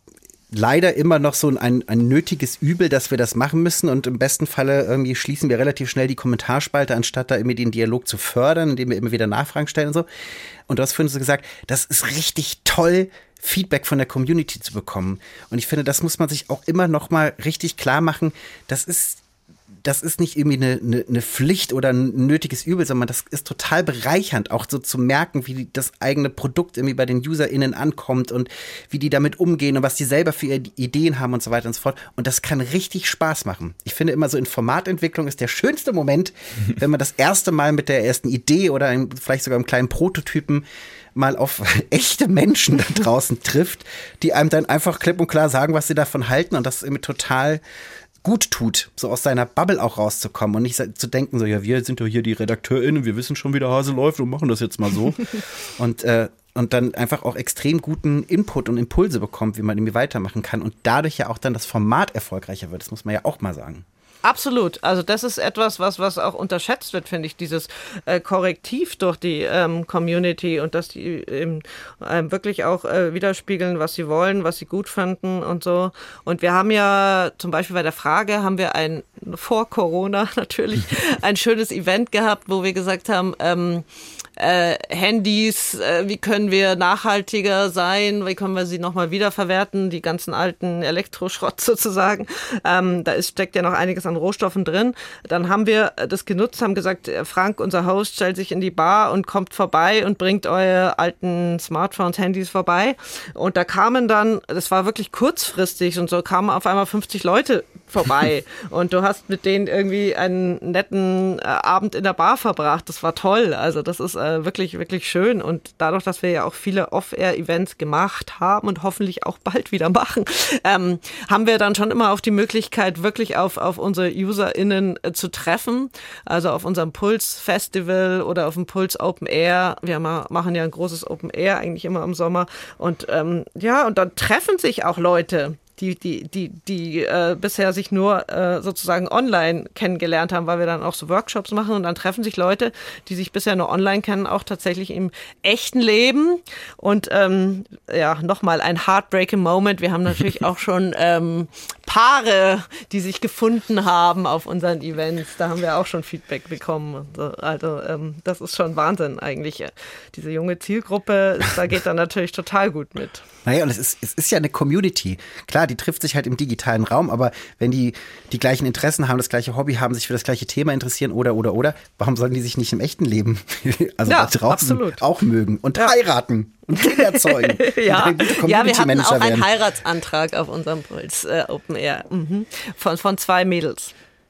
leider immer noch so ein, ein nötiges Übel, dass wir das machen müssen und im besten Falle irgendwie schließen wir relativ schnell die Kommentarspalte, anstatt da immer den Dialog zu fördern, indem wir immer wieder Nachfragen stellen und so. Und du hast vorhin so gesagt, das ist richtig toll, Feedback von der Community zu bekommen. Und ich finde, das muss man sich auch immer noch mal richtig klar machen. Das ist, das ist nicht irgendwie eine, eine, eine Pflicht oder ein nötiges Übel, sondern das ist total bereichernd, auch so zu merken, wie das eigene Produkt irgendwie bei den UserInnen ankommt und wie die damit umgehen und was die selber für Ideen haben und so weiter und so fort. Und das kann richtig Spaß machen. Ich finde immer so, in Formatentwicklung ist der schönste Moment, wenn man das erste Mal mit der ersten Idee oder ein, vielleicht sogar einem kleinen Prototypen mal auf echte Menschen da draußen trifft, die einem dann einfach klipp und klar sagen, was sie davon halten und das irgendwie total gut tut, so aus seiner Bubble auch rauszukommen und nicht zu denken, so ja, wir sind doch hier die RedakteurInnen, wir wissen schon, wie der Hase läuft und machen das jetzt mal so. und, äh, und dann einfach auch extrem guten Input und Impulse bekommt, wie man irgendwie weitermachen kann und dadurch ja auch dann das Format erfolgreicher wird, das muss man ja auch mal sagen. Absolut. Also das ist etwas, was, was auch unterschätzt wird, finde ich, dieses äh, Korrektiv durch die ähm, Community und dass die ähm, ähm, wirklich auch äh, widerspiegeln, was sie wollen, was sie gut fanden und so. Und wir haben ja zum Beispiel bei der Frage, haben wir ein, vor Corona natürlich, ein schönes Event gehabt, wo wir gesagt haben, ähm, Äh, Handys, äh, wie können wir nachhaltiger sein, wie können wir sie nochmal wiederverwerten, die ganzen alten Elektroschrott sozusagen. Ähm, da ist, steckt ja noch einiges an Rohstoffen drin. Dann haben wir das genutzt, haben gesagt, Frank, unser Host, stellt sich in die Bar und kommt vorbei und bringt eure alten Smartphones, Handys vorbei. Und da kamen dann, das war wirklich kurzfristig und so, kamen auf einmal fünfzig Leute vorbei. Und du hast mit denen irgendwie einen netten äh, Abend in der Bar verbracht. Das war toll. Also das ist äh, wirklich, wirklich schön. Und dadurch, dass wir ja auch viele Off-Air-Events gemacht haben und hoffentlich auch bald wieder machen, ähm, haben wir dann schon immer auf die Möglichkeit, wirklich auf, auf unsere UserInnen äh, zu treffen. Also auf unserem Puls-Festival oder auf dem Puls Open Air. Wir ma- machen ja ein großes Open Air eigentlich immer im Sommer. Und ähm, ja, und dann treffen sich auch Leute, die die die die äh, bisher sich nur äh, sozusagen online kennengelernt haben, weil wir dann auch so Workshops machen und dann treffen sich Leute, die sich bisher nur online kennen, auch tatsächlich im echten Leben und ähm, ja, nochmal ein heartbreaking Moment. Wir haben natürlich auch schon ähm, Paare, die sich gefunden haben auf unseren Events. Da haben wir auch schon Feedback bekommen. Also ähm, das ist schon Wahnsinn eigentlich. Diese junge Zielgruppe, da geht dann natürlich total gut mit. Naja, und es ist, es ist ja eine Community. Klar, die trifft sich halt im digitalen Raum, aber wenn die die gleichen Interessen haben, das gleiche Hobby haben, sich für das gleiche Thema interessieren oder, oder, oder, warum sollen die sich nicht im echten Leben, also ja, da draußen absolut. Auch mögen und ja. heiraten und Kinder zeugen? ja. Und ja, wir hatten auch werden. einen Heiratsantrag auf unserem Puls äh, Open Air mhm. von, von zwei Mädels.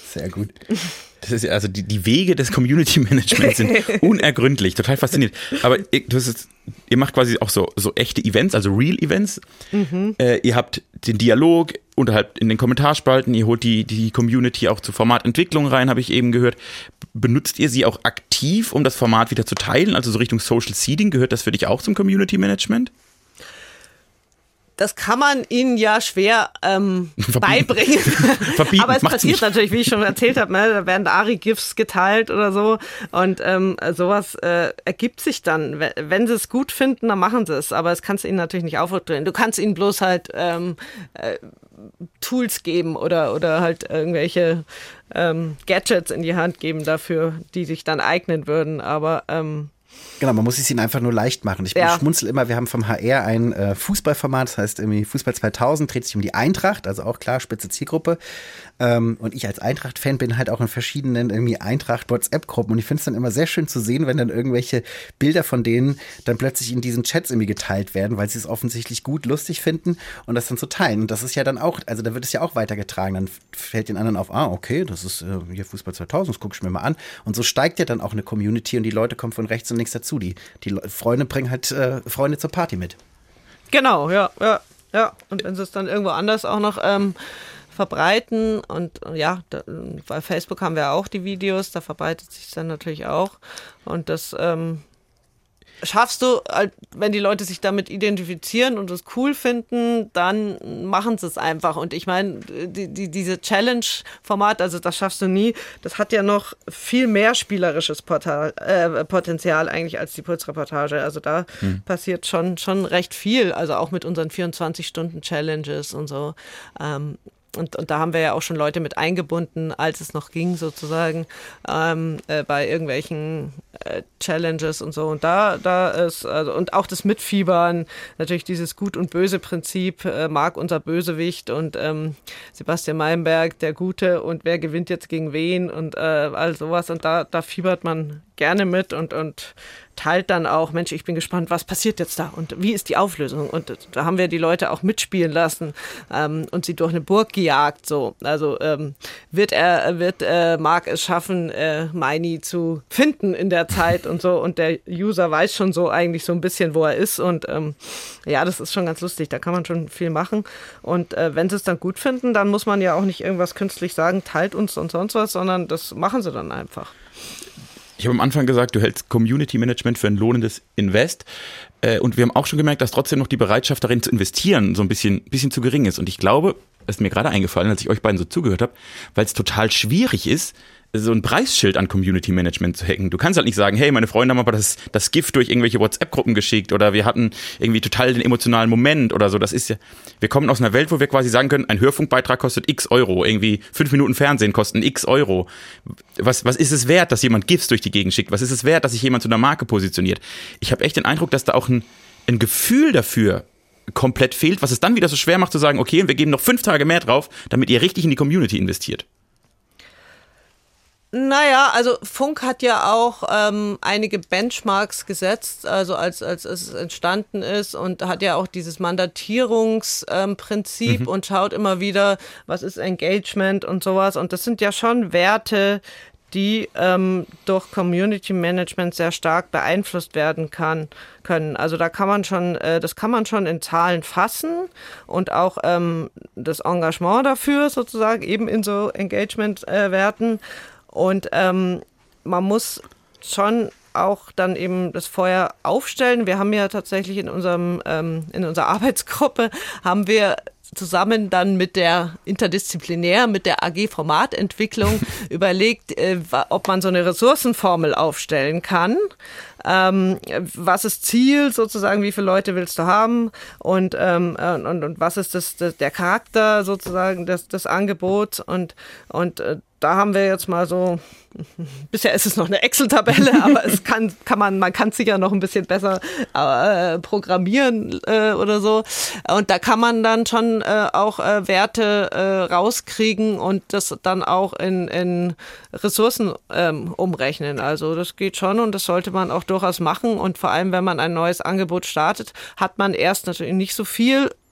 Sehr gut. Das ist also die, die Wege des Community Managements sind unergründlich, total faszinierend. Aber ihr, du hast jetzt, ihr macht quasi auch so, so echte Events, also Real Events. Mhm. Äh, ihr habt den Dialog unterhalb in den Kommentarspalten, ihr holt die, die Community auch zur Formatentwicklung rein, habe ich eben gehört. Benutzt ihr sie auch aktiv, um das Format wieder zu teilen? Also so Richtung Social Seeding, gehört das für dich auch zum Community Management? Das kann man ihnen ja schwer ähm, beibringen. Verbieten. Aber es Macht's passiert nicht. natürlich, wie ich schon erzählt habe, ne? Da werden Ari-GIFs geteilt oder so. Und ähm, sowas äh, ergibt sich dann. Wenn sie es gut finden, dann machen sie es. Aber das kannst du ihnen natürlich nicht aufdrehen. Du kannst ihnen bloß halt ähm, äh, Tools geben oder, oder halt irgendwelche ähm, Gadgets in die Hand geben dafür, die sich dann eignen würden. Aber ähm, Genau, man muss es ihnen einfach nur leicht machen. Ich Ja. schmunzel immer, wir haben vom H R ein äh, Fußballformat, das heißt irgendwie Fußball zweitausend, dreht sich um die Eintracht, also auch klar, spitze Zielgruppe. Ähm, und ich als Eintracht-Fan bin halt auch in verschiedenen irgendwie Eintracht-WhatsApp-Gruppen und ich finde es dann immer sehr schön zu sehen, wenn dann irgendwelche Bilder von denen dann plötzlich in diesen Chats irgendwie geteilt werden, weil sie es offensichtlich gut, lustig finden und das dann zu teilen. Und das ist ja dann auch, also da wird es ja auch weitergetragen. Dann fällt den anderen auf, ah, okay, das ist äh, hier Fußball zweitausend, das gucke ich mir mal an. Und so steigt ja dann auch eine Community und die Leute kommen von rechts und links dazu. Die, die Le- Freunde bringen halt äh, Freunde zur Party mit. Genau, ja, ja, ja. Und wenn sie es dann irgendwo anders auch noch ähm, verbreiten und ja, da, bei Facebook haben wir auch die Videos, da verbreitet sich dann natürlich auch. Und das ähm, schaffst du, wenn die Leute sich damit identifizieren und es cool finden, dann machen sie es einfach. Und ich meine, die, die, diese Challenge-Format, also das schaffst du nie, das hat ja noch viel mehr spielerisches Portal, äh, Potenzial eigentlich als die Putzreportage. Also da hm. passiert schon, schon recht viel, also auch mit unseren vierundzwanzig-Stunden-Challenges und so. Ähm, Und, und da haben wir ja auch schon Leute mit eingebunden, als es noch ging sozusagen, ähm, äh, bei irgendwelchen äh, Challenges und so. Und da, da ist, also, und auch das Mitfiebern, natürlich dieses Gut- und Böse-Prinzip, äh, Marc unser Bösewicht und ähm, Sebastian Meilenberg der Gute und wer gewinnt jetzt gegen wen und äh, all sowas. Und da, da fiebert man gerne mit und, und teilt dann auch, Mensch, ich bin gespannt, was passiert jetzt da und wie ist die Auflösung? Und da haben wir die Leute auch mitspielen lassen ähm, und sie durch eine Burg gejagt. So. Also ähm, wird er, wird äh, Marc es schaffen, äh, Meini zu finden in der Zeit und so. Und der User weiß schon so eigentlich so ein bisschen, wo er ist. Und ähm, ja, das ist schon ganz lustig. Da kann man schon viel machen. Und äh, wenn sie es dann gut finden, dann muss man ja auch nicht irgendwas künstlich sagen, teilt uns und sonst was, sondern das machen sie dann einfach. Ich habe am Anfang gesagt, du hältst Community Management für ein lohnendes Invest. Äh, und wir haben auch schon gemerkt, dass trotzdem noch die Bereitschaft darin zu investieren so ein bisschen, bisschen zu gering ist. Und ich glaube, das ist mir gerade eingefallen, als ich euch beiden so zugehört habe, weil es total schwierig ist, so ein Preisschild an Community Management zu hacken. Du kannst halt nicht sagen, hey, meine Freunde haben aber das, das Gift durch irgendwelche WhatsApp-Gruppen geschickt oder wir hatten irgendwie total den emotionalen Moment oder so. Das ist ja, wir kommen aus einer Welt, wo wir quasi sagen können, ein Hörfunkbeitrag kostet x Euro, irgendwie fünf Minuten Fernsehen kosten x Euro. Was, was ist es wert, dass jemand Gifts durch die Gegend schickt? Was ist es wert, dass sich jemand zu einer Marke positioniert? Ich habe echt den Eindruck, dass da auch ein, ein Gefühl dafür komplett fehlt, was es dann wieder so schwer macht zu sagen, okay, wir geben noch fünf Tage mehr drauf, damit ihr richtig in die Community investiert. Naja, also Funk hat ja auch ähm, einige Benchmarks gesetzt, also als, als es entstanden ist und hat ja auch dieses Mandatierungsprinzip ähm, mhm. und schaut immer wieder, was ist Engagement und sowas. Und das sind ja schon Werte, die ähm, durch Community Management sehr stark beeinflusst werden kann, können. Also da kann man schon, äh, das kann man schon in Zahlen fassen und auch ähm, das Engagement dafür sozusagen eben in so Engagement-Werten. Äh, Und ähm, man muss schon auch dann eben das Feuer aufstellen. Wir haben ja tatsächlich in unserem ähm, in unserer Arbeitsgruppe haben wir zusammen dann mit der interdisziplinär, mit der A G Formatentwicklung überlegt, äh, ob man so eine Ressourcenformel aufstellen kann. Ähm, was ist Ziel sozusagen, wie viele Leute willst du haben und, ähm, und, und was ist das, das, der Charakter sozusagen des, des Angebots und, und äh, da haben wir jetzt mal so, bisher ist es noch eine Excel-Tabelle, aber es kann, kann man, man kann es sicher noch ein bisschen besser äh, programmieren äh, oder so. Und da kann man dann schon äh, auch äh, Werte äh, rauskriegen und das dann auch in, in Ressourcen ähm, umrechnen. Also das geht schon und das sollte man auch durchaus machen. Und vor allem, wenn man ein neues Angebot startet, hat man erst natürlich nicht so viel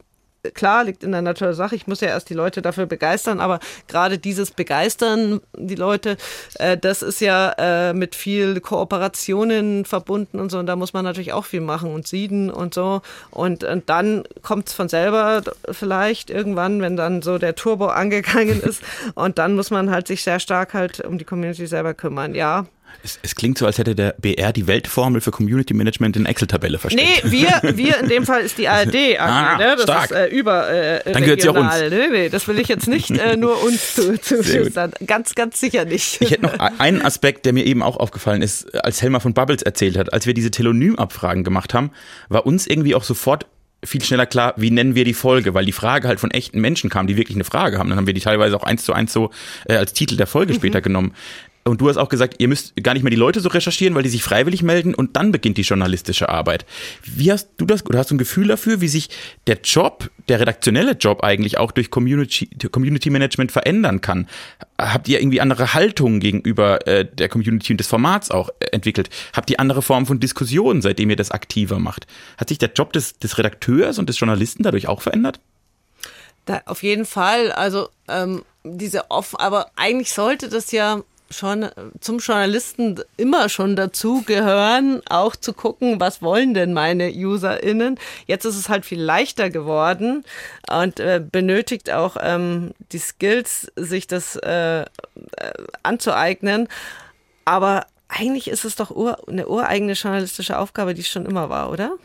klar, liegt in der Natur der Sache. Ich muss ja erst die Leute dafür begeistern, aber gerade dieses Begeistern, die Leute, äh, das ist ja äh, mit viel Kooperationen verbunden und so. Und da muss man natürlich auch viel machen und sieden und so. Und, und dann kommt es von selber vielleicht irgendwann, wenn dann so der Turbo angegangen ist. Und dann muss man halt sich sehr stark halt um die Community selber kümmern, ja. Es, es klingt so, als hätte der B R die Weltformel für Community Management in Excel-Tabelle versteckt. Nee, wir, wir in dem Fall ist die A R D. Ah, ne? Das stark. ist äh, über äh, Dann gehört sie auch uns. Nee, nee, das will ich jetzt nicht äh, nur uns zu, zu schüchtern. Ganz, ganz sicher nicht. Ich hätte noch einen Aspekt, der mir eben auch aufgefallen ist, als Helma von Bubbles erzählt hat. Als wir diese Telonym-Abfragen gemacht haben, war uns irgendwie auch sofort viel schneller klar, wie nennen wir die Folge, weil die Frage halt von echten Menschen kam, die wirklich eine Frage haben. Dann haben wir die teilweise auch eins zu eins so äh, als Titel der Folge mhm. später genommen. Und du hast auch gesagt, ihr müsst gar nicht mehr die Leute so recherchieren, weil die sich freiwillig melden und dann beginnt die journalistische Arbeit. Wie hast du das, oder hast du ein Gefühl dafür, wie sich der Job, der redaktionelle Job eigentlich auch durch Community, Community Management verändern kann? Habt ihr irgendwie andere Haltungen gegenüber äh, der Community und des Formats auch äh, entwickelt? Habt ihr andere Formen von Diskussionen, seitdem ihr das aktiver macht? Hat sich der Job des, des Redakteurs und des Journalisten dadurch auch verändert? Da, auf jeden Fall. Also ähm, diese offen, aber eigentlich sollte das ja schon zum Journalisten immer schon dazu gehören, auch zu gucken, was wollen denn meine UserInnen. Jetzt ist es halt viel leichter geworden und äh, benötigt auch ähm, die Skills, sich das äh, äh, anzueignen. Aber eigentlich ist es doch ur, eine ureigene journalistische Aufgabe, die es schon immer war, oder?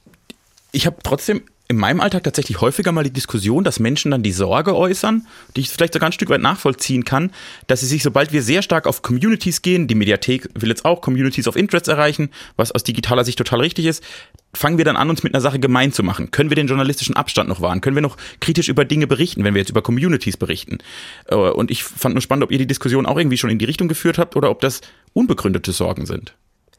Ich habe trotzdem in meinem Alltag tatsächlich häufiger mal die Diskussion, dass Menschen dann die Sorge äußern, die ich vielleicht sogar ein Stück weit nachvollziehen kann, dass sie sich, sobald wir sehr stark auf Communities gehen, die Mediathek will jetzt auch Communities of Interest erreichen, was aus digitaler Sicht total richtig ist, fangen wir dann an, uns mit einer Sache gemein zu machen. Können wir den journalistischen Abstand noch wahren? Können wir noch kritisch über Dinge berichten, wenn wir jetzt über Communities berichten? Und ich fand nur spannend, ob ihr die Diskussion auch irgendwie schon in die Richtung geführt habt oder ob das unbegründete Sorgen sind.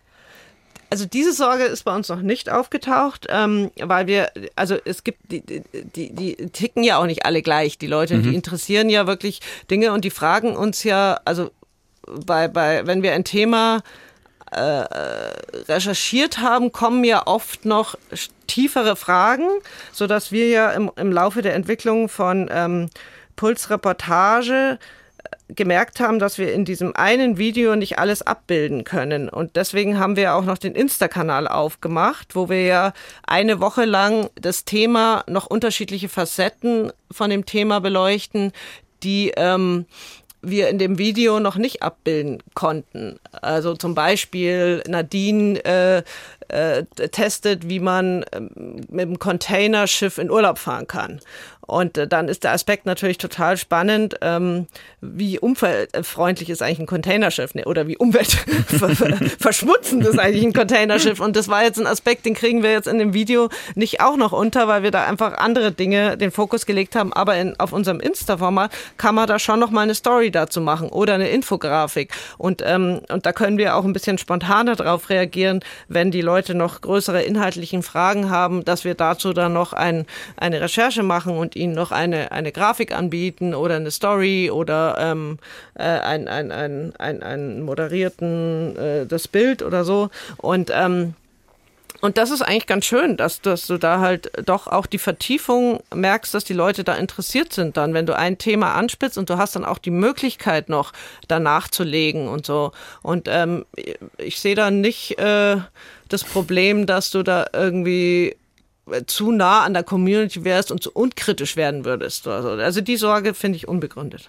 Also diese Sorge ist bei uns noch nicht aufgetaucht, ähm, weil wir, also es gibt, die, die, die ticken ja auch nicht alle gleich, die Leute, mhm. die interessieren ja wirklich Dinge und die fragen uns ja, also bei, bei, wenn wir ein Thema äh, recherchiert haben, kommen ja oft noch tiefere Fragen, sodass wir ja im, im Laufe der Entwicklung von ähm, Puls-Reportage gemerkt haben, dass wir in diesem einen Video nicht alles abbilden können. Und deswegen haben wir auch noch den Insta-Kanal aufgemacht, wo wir ja eine Woche lang das Thema, noch unterschiedliche Facetten von dem Thema beleuchten, die ähm, wir in dem Video noch nicht abbilden konnten. Also zum Beispiel Nadine äh, äh, testet, wie man äh, mit dem Containerschiff in Urlaub fahren kann. Und äh, dann ist der Aspekt natürlich total spannend, ähm, wie umweltfreundlich ist eigentlich ein Containerschiff, ne? Oder wie umweltverschmutzend ist eigentlich ein Containerschiff. Und das war jetzt ein Aspekt, den kriegen wir jetzt in dem Video nicht auch noch unter, weil wir da einfach andere Dinge den Fokus gelegt haben. Aber in, auf unserem Insta-Format kann man da schon noch mal eine Story dazu machen oder eine Infografik. Und, ähm, und da können wir auch ein bisschen spontaner drauf reagieren, wenn die Leute noch größere inhaltlichen Fragen haben, dass wir dazu dann noch ein, eine Recherche machen und ihnen noch eine, eine Grafik anbieten oder eine Story oder ähm, äh, ein, ein, ein, ein, ein moderierten äh, das Bild oder so. Und ähm, Und das ist eigentlich ganz schön, dass, dass du da halt doch auch die Vertiefung merkst, dass die Leute da interessiert sind dann, wenn du ein Thema anspitzt und du hast dann auch die Möglichkeit noch danach zu legen und so. Und ähm, ich sehe da nicht äh, das Problem, dass du da irgendwie zu nah an der Community wärst und zu unkritisch werden würdest. Also die Sorge finde ich unbegründet.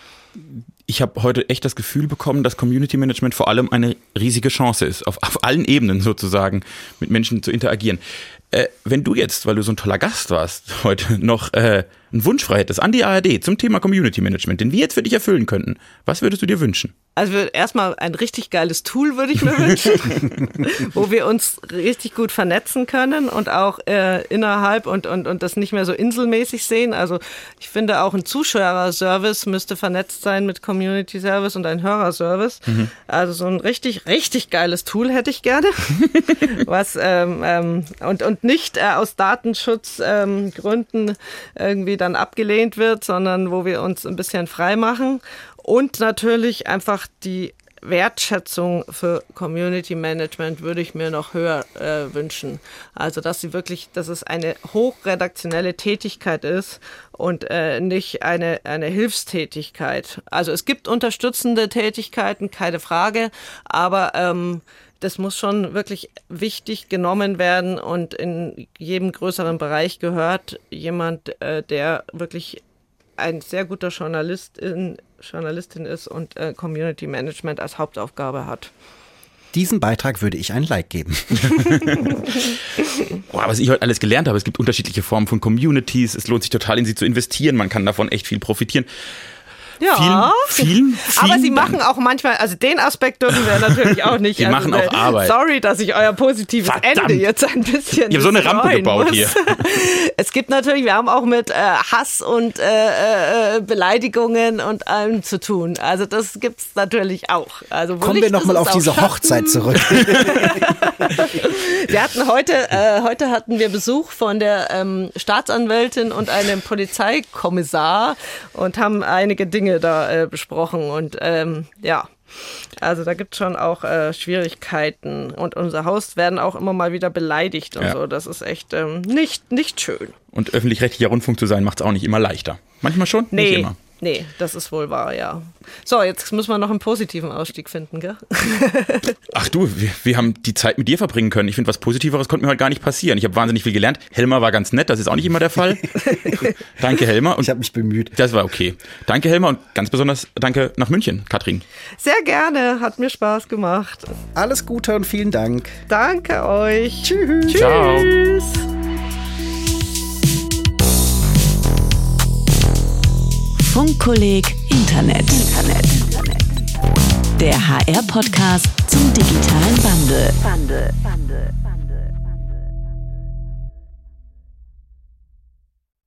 Ich habe heute echt das Gefühl bekommen, dass Community Management vor allem eine riesige Chance ist, auf, auf allen Ebenen sozusagen mit Menschen zu interagieren. Äh, wenn du jetzt, weil du so ein toller Gast warst, heute noch äh, einen Wunsch frei hättest an die A R D zum Thema Community Management, den wir jetzt für dich erfüllen könnten, was würdest du dir wünschen? Also erstmal ein richtig geiles Tool würde ich mir wünschen, wo wir uns richtig gut vernetzen können und auch äh, innerhalb und, und, und das nicht mehr so inselmäßig sehen. Also ich finde auch ein Zuschauerservice müsste vernetzt sein mit Community Service und ein Hörerservice. Mhm. Also so ein richtig, richtig geiles Tool hätte ich gerne, was ähm, ähm, und, und nicht äh, aus Datenschutzgründen ähm, irgendwie dann abgelehnt wird, sondern wo wir uns ein bisschen frei machen. Und natürlich einfach die Wertschätzung für Community Management würde ich mir noch höher äh, wünschen. Also, dass sie wirklich, dass es eine hochredaktionelle Tätigkeit ist und äh, nicht eine, eine Hilfstätigkeit. Also, es gibt unterstützende Tätigkeiten, keine Frage, aber ähm, das muss schon wirklich wichtig genommen werden und in jedem größeren Bereich gehört jemand, äh, der wirklich ein sehr guter Journalistin, Journalistin ist und äh, Community Management als Hauptaufgabe hat. Diesem Beitrag würde ich ein Like geben. Boah, was ich heute alles gelernt habe, es gibt unterschiedliche Formen von Communities, es lohnt sich total in sie zu investieren, man kann davon echt viel profitieren. Ja, vielen, vielen, vielen aber sie Dank. machen auch manchmal, also den Aspekt dürfen wir natürlich auch nicht. Sie also, machen auch Arbeit. Sorry, dass ich euer positives Verdammt. Ende jetzt ein bisschen. Ich habe so eine Rampe gebaut muss. hier. Es gibt natürlich, wir haben auch mit äh, Hass und äh, äh, Beleidigungen und allem zu tun. Also das gibt's natürlich auch. Also kommen wir nochmal auf diese schaffen. Hochzeit zurück. Wir hatten heute, äh, heute hatten wir Besuch von der ähm, Staatsanwältin und einem Polizeikommissar und haben einige Dinge da äh, besprochen und ähm, ja, also da gibt es schon auch äh, Schwierigkeiten und unser Host werden auch immer mal wieder beleidigt und ja. so, das ist echt ähm, nicht, nicht schön. Und öffentlich-rechtlicher Rundfunk zu sein, macht es auch nicht immer leichter. Manchmal schon, nee. nicht immer. Nee, das ist wohl wahr, ja. So, jetzt müssen wir noch einen positiven Ausstieg finden, gell? Ach du, wir, wir haben die Zeit mit dir verbringen können. Ich finde, was Positiveres konnte mir heute gar nicht passieren. Ich habe wahnsinnig viel gelernt. Helma war ganz nett, das ist auch nicht immer der Fall. Danke, Helma. Und ich habe mich bemüht. Das war okay. Danke, Helma, und ganz besonders danke nach München, Katrin. Sehr gerne, hat mir Spaß gemacht. Alles Gute und vielen Dank. Danke euch. Tschüss. Tschüss. Ciao. Funkkolleg Internet. Internet. Der H R-Podcast zum digitalen Wandel. Wandel. Wandel.